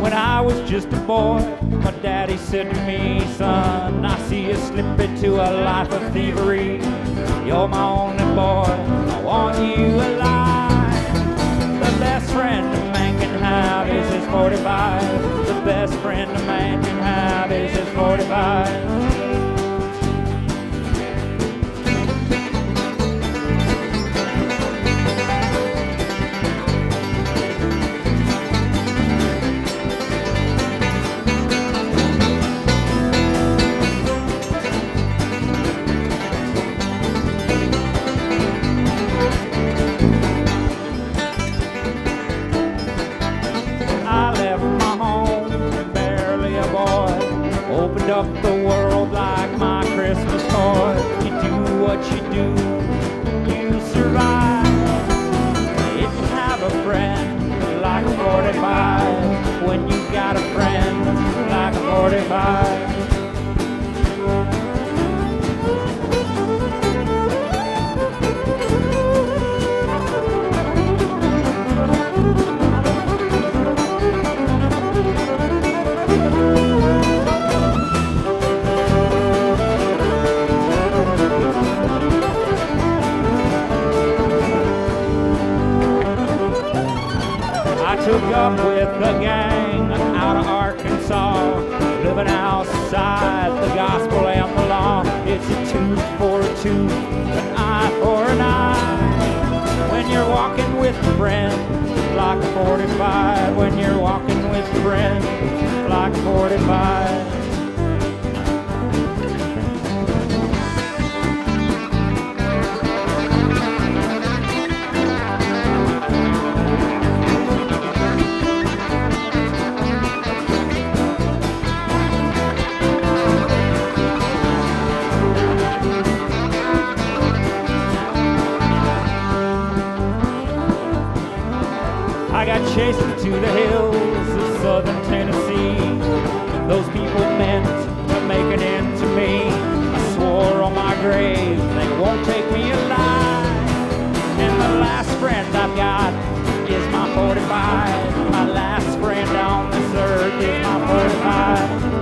When I was just a boy, my daddy said to me, son, I see you slip into a life of thievery. You're my only boy, I want you alive. The best friend a man can have is his 45. The best friend a man can have is his 45. Opened up the world like my Christmas toy. You do what you do, you survive. If you have a friend like a 45, when you got a friend like a 45. Took up with the gang out of Arkansas, living outside the gospel and the law. It's a tooth for a tooth, an eye for an eye. When you're walking with a friend like a 45, when you're walking with a friend like a 45. I got chased into the hills of southern Tennessee. Those people meant to make an end to me. I swore on my grave they won't take me alive. And the last friend I've got is my 45. My last friend on this earth is my 45.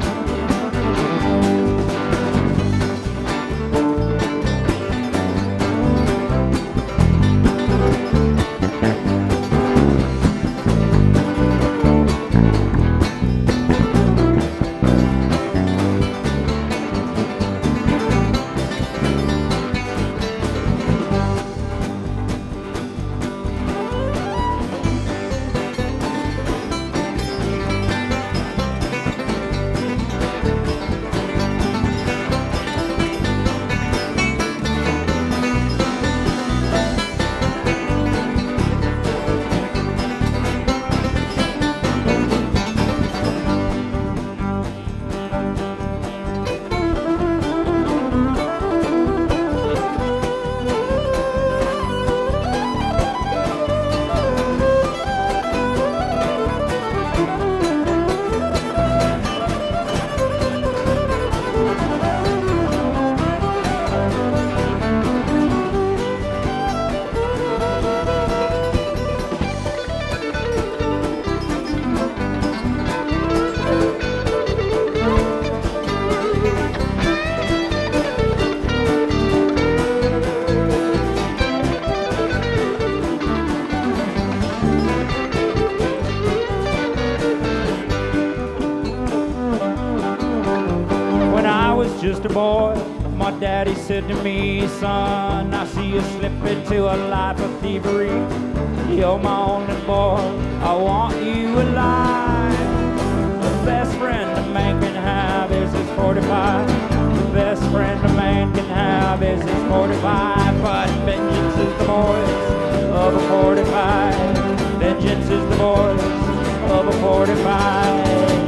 Just a boy, my daddy said to me, son, I see you slip into a life of thievery. You're my only boy, I want you alive. The best friend a man can have is his 45. The best friend a man can have is his 45. But vengeance is the boys of a 45. Vengeance is the boys of a 45.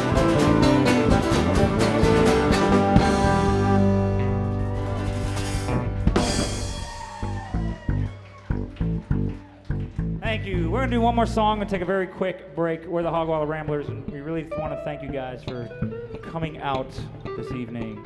Thank you. We're going to do one more song and take a very quick break. We're the Hogwalla Ramblers, and we really want to thank you guys for coming out this evening.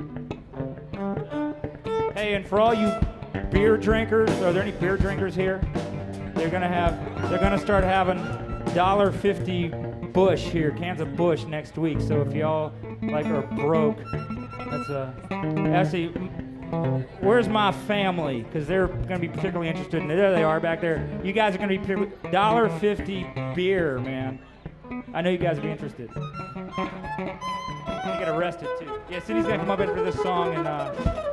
Hey, and for all you beer drinkers, are there any beer drinkers here? They're going to start having $1.50 Bush here, cans of Bush next week. So if y'all like are broke, that's actually. Where's my family? Because they're going to be particularly interested in it. There they are back there. You guys are going to be $1.50 beer, man. I know you guys will be interested. You get arrested too. Yeah, Cindy's going to come up in for this song and.